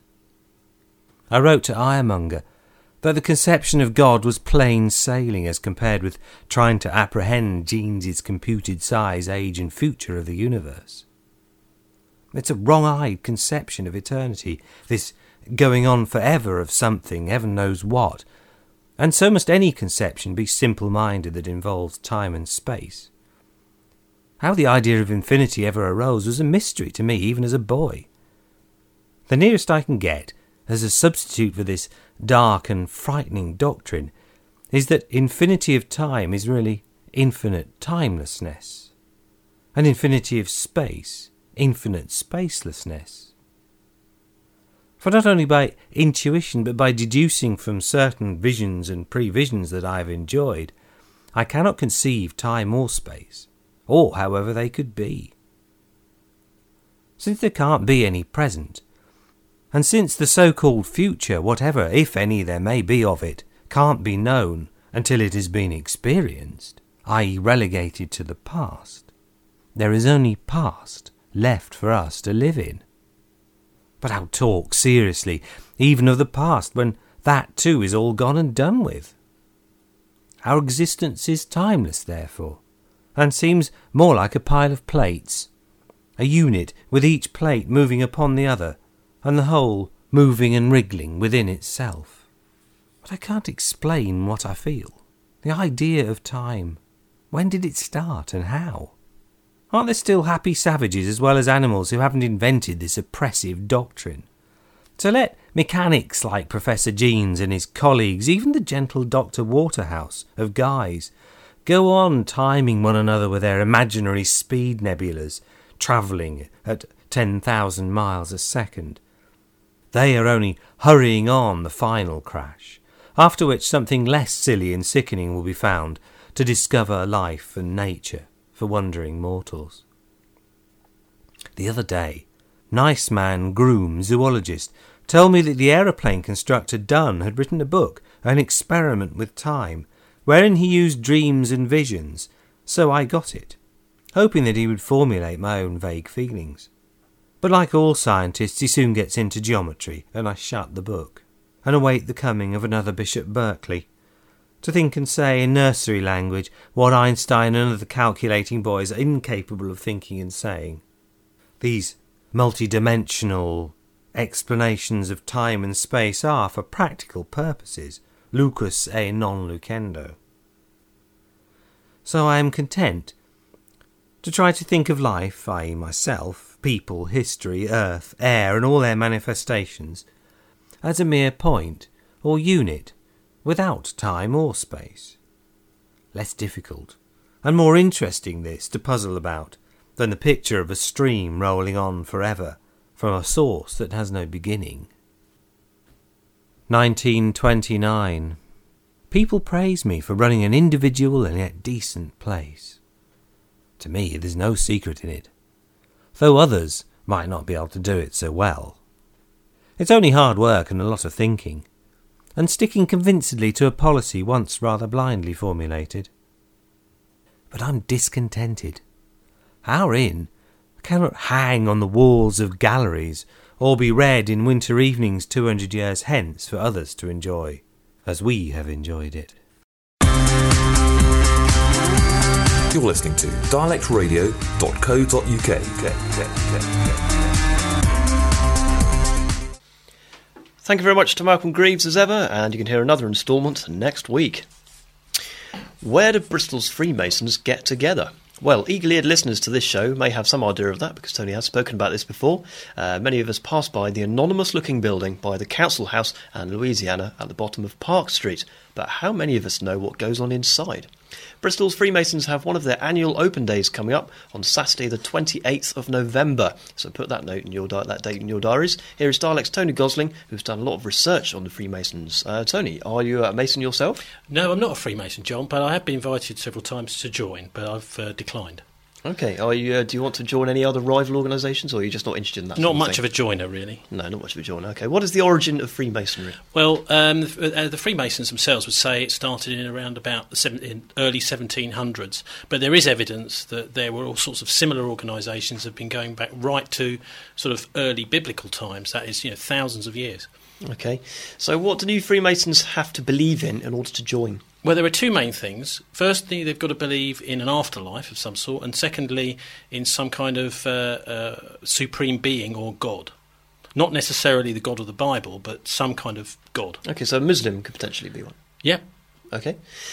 I wrote to Ironmonger that the conception of God was plain sailing as compared with trying to apprehend Jeans's computed size, age and future of the universe. It's a wrong-eyed conception of eternity, this going on forever of something, heaven knows what, and so must any conception be simple-minded that involves time and space. How the idea of infinity ever arose was a mystery to me even as a boy. The nearest I can get, as a substitute for this dark and frightening doctrine, is that infinity of time is really infinite timelessness, and infinity of space, infinite spacelessness. For not only by intuition, but by deducing from certain visions and previsions that I have enjoyed, I cannot conceive time or space, or however they could be. Since there can't be any present, and since the so-called future, whatever, if any, there may be of it, can't be known until it has been experienced, i.e. relegated to the past, there is only past left for us to live in. But how talk seriously, even of the past, when that too is all gone and done with? Our existence is timeless, therefore, and seems more like a pile of plates, a unit with each plate moving upon the other, and the whole moving and wriggling within itself. But I can't explain what I feel. The idea of time. When did it start and how? Aren't there still happy savages as well as animals who haven't invented this oppressive doctrine? So let mechanics like Professor Jeans and his colleagues, even the gentle Dr. Waterhouse of Guy's, go on timing one another with their imaginary speed nebulas, travelling at 10,000 miles a second. They are only hurrying on the final crash, after which something less silly and sickening will be found to discover life and nature for wondering mortals. The other day, nice man Groom, zoologist, told me that the aeroplane constructor Dunn had written a book, An Experiment with Time, wherein he used dreams and visions, so I got it, hoping that he would formulate my own vague feelings. But like all scientists, he soon gets into geometry, and I shut the book, and await the coming of another Bishop Berkeley, to think and say in nursery language what Einstein and other calculating boys are incapable of thinking and saying. These multi-dimensional explanations of time and space are, for practical purposes, lucus e non lucendo. So I am content to try to think of life, i.e. myself, people, history, earth, air, and all their manifestations, as a mere point or unit, without time or space. Less difficult, and more interesting this to puzzle about, than the picture of a stream rolling on forever, from a source that has no beginning. 1929. People praise me for running an individual and yet decent place. To me, there's no secret in it, though others might not be able to do it so well. It's only hard work and a lot of thinking, and sticking convincedly to a policy once rather blindly formulated. But I'm discontented. Our inn cannot hang on the walls of galleries, or be read in winter evenings 200 years hence for others to enjoy, as we have enjoyed it. You're listening to dialectradio.co.uk. Thank you very much to Malcolm Greaves as ever, and you can hear another instalment next week. Where do Bristol's Freemasons get together? Well, eagle-eared listeners to this show may have some idea of that, because Tony has spoken about this before. Many of us pass by the anonymous-looking building by the Council House and Louisiana at the bottom of Park Street, but how many of us know what goes on inside? Bristol's Freemasons have one of their annual open days coming up on Saturday the 28th of November, so put that date in your diaries. Here is Dialect's Tony Gosling, who's done a lot of research on the Freemasons. Tony, are you a Mason yourself? No, I'm not a Freemason, John, but I have been invited several times to join, but I've declined. Okay, do you want to join any other rival organisations, or are you just not interested in that? Not much of a joiner, really. No, not much of a joiner. Okay, what is the origin of Freemasonry? Well, the Freemasons themselves would say it started in around about the early 1700s, but there is evidence that there were all sorts of similar organisations that have been going back right to sort of early biblical times, that is, thousands of years. Okay, so what do new Freemasons have to believe in order to join? Well, there are two main things. Firstly, they've got to believe in an afterlife of some sort, and secondly, in some kind of supreme being or God. Not necessarily the God of the Bible, but some kind of God. Okay, so a Muslim could potentially be one. Yeah. Okay.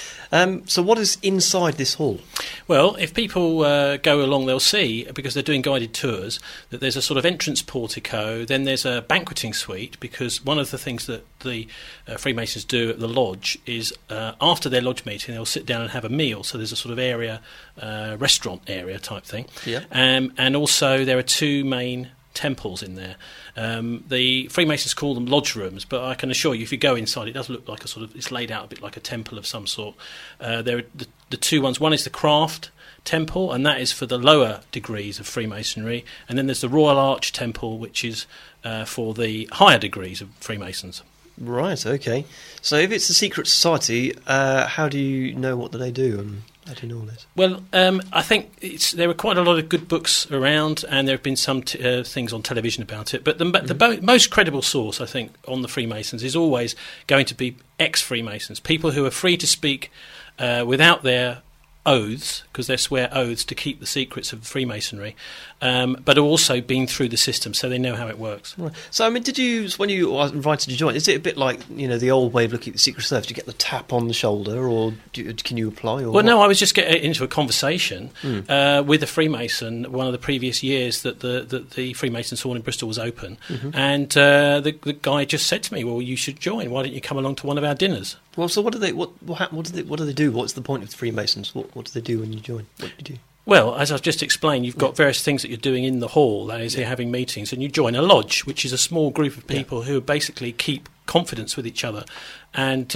So what is inside this hall? Well, if people go along, they'll see, because they're doing guided tours, that there's a sort of entrance portico, then there's a banqueting suite, because one of the things that the Freemasons do at the lodge is after their lodge meeting, they'll sit down and have a meal, so there's a sort of area, restaurant area type thing. Yeah. And also there are two main temples in there. The Freemasons call them lodge rooms, but I can assure you, if you go inside, it does look like it's laid out a bit like a temple of some sort. There are the two ones. One is the Craft Temple, and that is for the lower degrees of Freemasonry, and then there's the Royal Arch Temple, which is for the higher degrees of Freemasons. Right, okay. So if it's a secret society, how do you know what they do, and how do you know all this? Well, I think there are quite a lot of good books around, and there have been some things on television about it, but the most credible source, I think, on the Freemasons is always going to be ex-Freemasons, people who are free to speak without their oaths, because they swear oaths to keep the secrets of Freemasonry, but also been through the system, so they know how it works. Right. So, I mean, when you were invited to join, is it a bit like, the old way of looking at the Secret Service? Do you get the tap on the shoulder, or can you apply? Or no, I was just getting into a conversation with a Freemason one of the previous years that the Freemasons Hall in Bristol was open, and the guy just said to me, "Well, you should join. Why don't you come along to one of our dinners?" Well, so what do they do? What's the point of the Freemasons? What do they do when you join? What do you do? Well, as I've just explained, you've got various things that you're doing in the hall, that is, you're having meetings, and you join a lodge, which is a small group of people who basically keep confidence with each other. And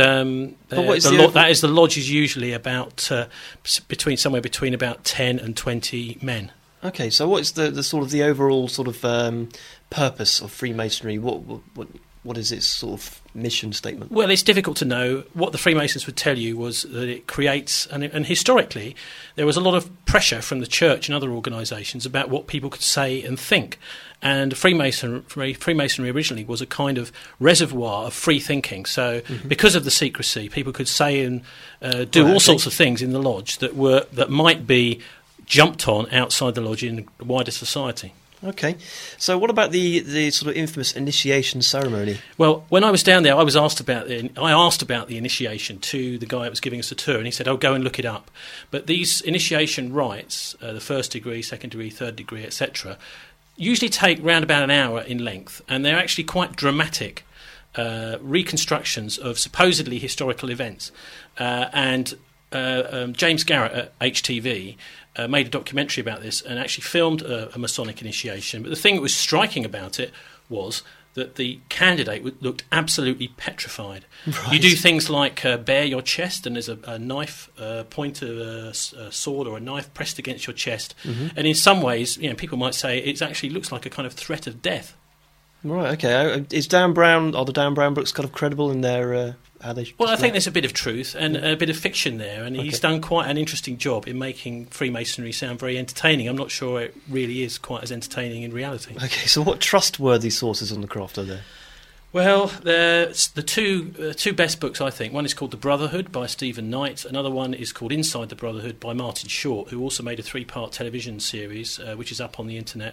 that is the lodge is usually about somewhere between about 10 and 20 men. Okay, so what's the sort of the overall sort of purpose of Freemasonry? What is its sort of mission statement? Well, it's difficult to know. What the Freemasons would tell you was that it creates, and historically, there was a lot of pressure from the church and other organisations about what people could say and think. And Freemasonry originally was a kind of reservoir of free thinking. So because of the secrecy, people could say and do all sorts of things in the lodge that might be jumped on outside the lodge in wider society. Okay, so what about the sort of infamous initiation ceremony? Well, when I was down there, I asked about the initiation to the guy that was giving us a tour, and he said, "Oh, go and look it up." But these initiation rites, the first degree, second degree, third degree, etc., usually take round about an hour in length, and they're actually quite dramatic reconstructions of supposedly historical events. And James Garrett at HTV made a documentary about this and actually filmed a Masonic initiation. But the thing that was striking about it was that the candidate looked absolutely petrified. Right. You do things like bare your chest, and there's a knife, point of a sword or a knife pressed against your chest. And in some ways, people might say it actually looks like a kind of threat of death. Right, okay. Are the Dan Brown books kind of credible in their how they... Well, I think there's a bit of truth and a bit of fiction there, and he's done quite an interesting job in making Freemasonry sound very entertaining. I'm not sure it really is quite as entertaining in reality. Okay, so what trustworthy sources on the craft are there? Well, the two best books, I think. One is called The Brotherhood by Stephen Knight. Another one is called Inside the Brotherhood by Martin Short, who also made a 3-part television series, which is up on the internet.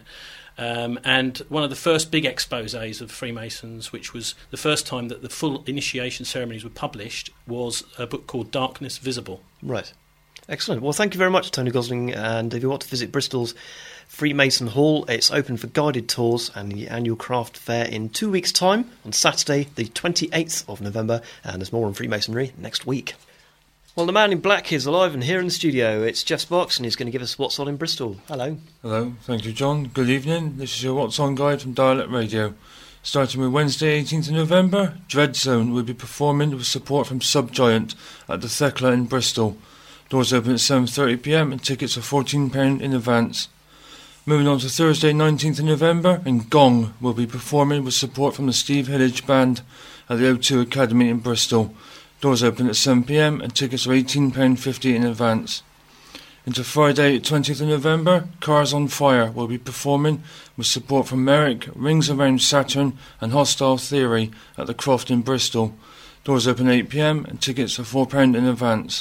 And one of the first big exposés of Freemasons, which was the first time that the full initiation ceremonies were published, was a book called Darkness Visible. Right. Excellent. Well, thank you very much, Tony Gosling. And if you want to visit Bristol's Freemason Hall, it's open for guided tours and the annual craft fair in 2 weeks' time on Saturday, the 28th of November. And there's more on Freemasonry next week. Well, the man in black is alive and here in the studio. It's Jeff Sparks, and he's going to give us what's on in Bristol. Hello. Hello. Thank you, John. Good evening. This is your What's On guide from Dialect Radio. Starting with Wednesday, 18th of November, Dread Zone will be performing with support from Subgiant at the Thekla in Bristol. Doors open at 7:30pm and tickets are £14 in advance. Moving on to Thursday, 19th of November, and Gong will be performing with support from the Steve Hillage Band at the O2 Academy in Bristol. Doors open at 7pm and tickets are £18.50 in advance. Into Friday, 20th of November, Cars on Fire will be performing with support from Merrick, Rings Around Saturn and Hostile Theory at the Croft in Bristol. Doors open at 8pm and tickets are £4 in advance.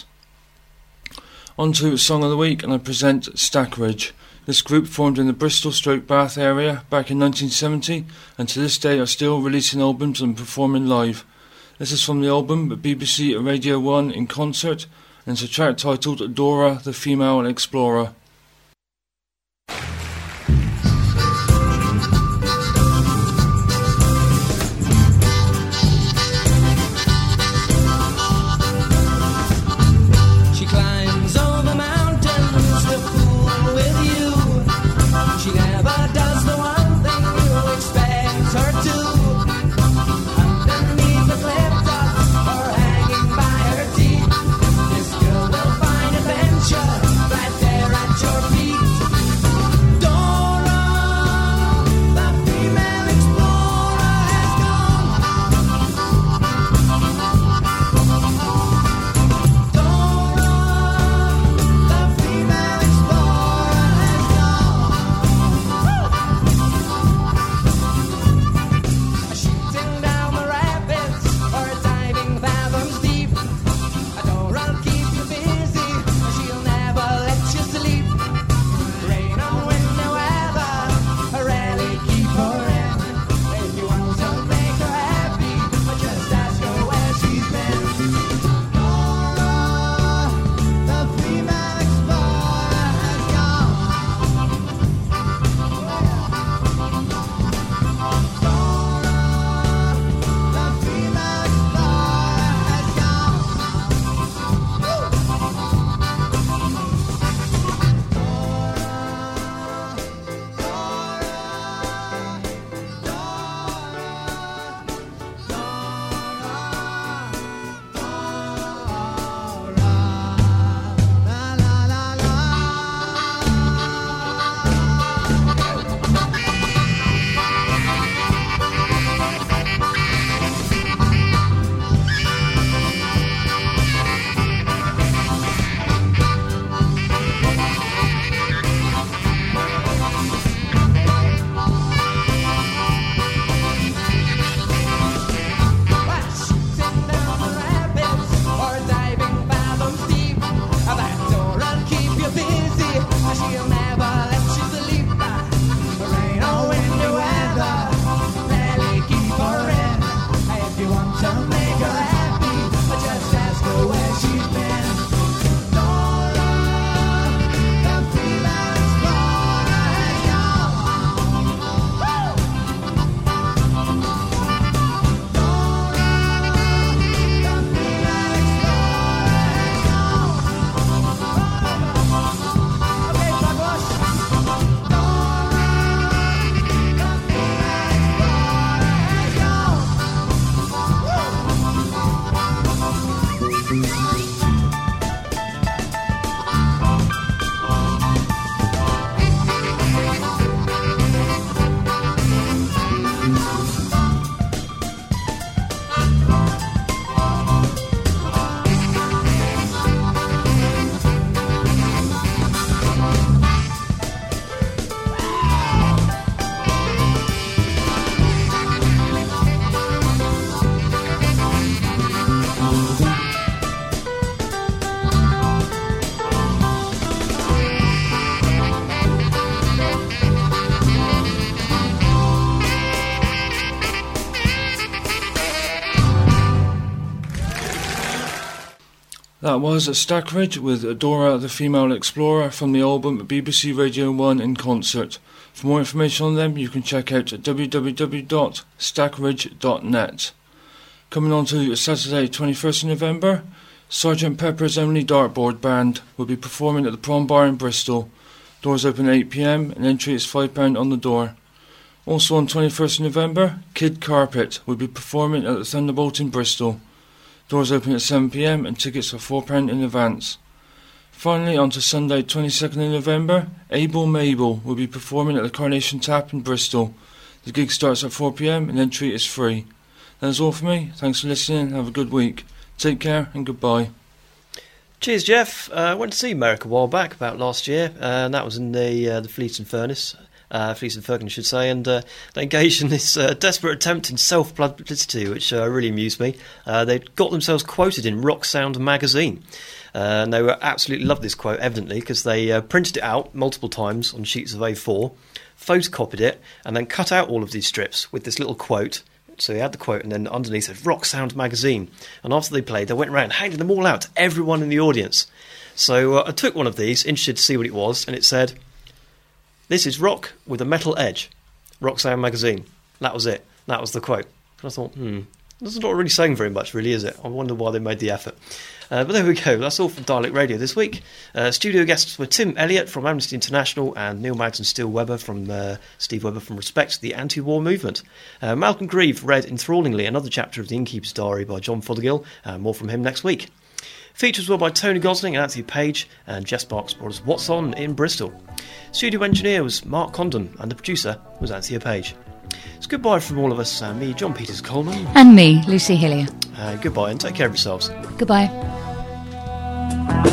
On to Song of the Week, and I present Stackridge. This group formed in the Bristol/Bath area back in 1970 and to this day are still releasing albums and performing live. This is from the album BBC Radio 1 in concert, and it's a track titled Dora the Female Explorer. She climbs over mountains to fool with you. She never does the one thing you expect her to. Underneath the cliff tops or hanging by her teeth, this girl will find adventure right there at That was Stackridge with Dora the Female Explorer from the album BBC Radio 1 in Concert. For more information on them, you can check out www.stackridge.net. Coming on to Saturday, 21st of November, Sgt Pepper's Only Dartboard Band will be performing at the Prom Bar in Bristol. Doors open at 8 p.m. and entry is £5 on the door. Also on 21st of November, Kid Carpet will be performing at the Thunderbolt in Bristol. Doors open at 7 p.m. and tickets are £4 in advance. Finally, on to Sunday, 22nd of November, Abel Mabel will be performing at the Carnation Tap in Bristol. The gig starts at 4 p.m. and entry is free. That is all for me. Thanks for listening. Have a good week. Take care and goodbye. Cheers, Jeff. I went to see America a while back, about last year, and that was in the Fleet and Furnace. Fleet and Fergan, I should say, and they engaged in this desperate attempt in self-publicity, which really amused me. They got themselves quoted in Rock Sound magazine, and they were absolutely loved this quote, evidently, because they printed it out multiple times on sheets of A4, photocopied it, and then cut out all of these strips with this little quote. So they had the quote, and then underneath said Rock Sound magazine. And after they played, they went around handing them all out to everyone in the audience. So I took one of these, interested to see what it was, and it said, "This is rock with a metal edge. Rock Sound magazine." That was it. That was the quote. And I thought, that's not really saying very much, really, is it? I wonder why they made the effort. But there we go. That's all from Dialect Radio this week. Studio guests were Tim Elliott from Amnesty International and Neil Magden Steve Webber from Respect the Anti-War Movement. Malcolm Grieve read enthrallingly another chapter of The Innkeeper's Diary by John Fothergill. More from him next week. Features were by Tony Gosling and Anthony Page, and Jess Sparks brought us What's On in Bristol. Studio engineer was Mark Condon, and the producer was Anthea Page. It's goodbye from all of us, me, John Peters Coleman. And me, Lucy Hillier. Goodbye and take care of yourselves. Goodbye.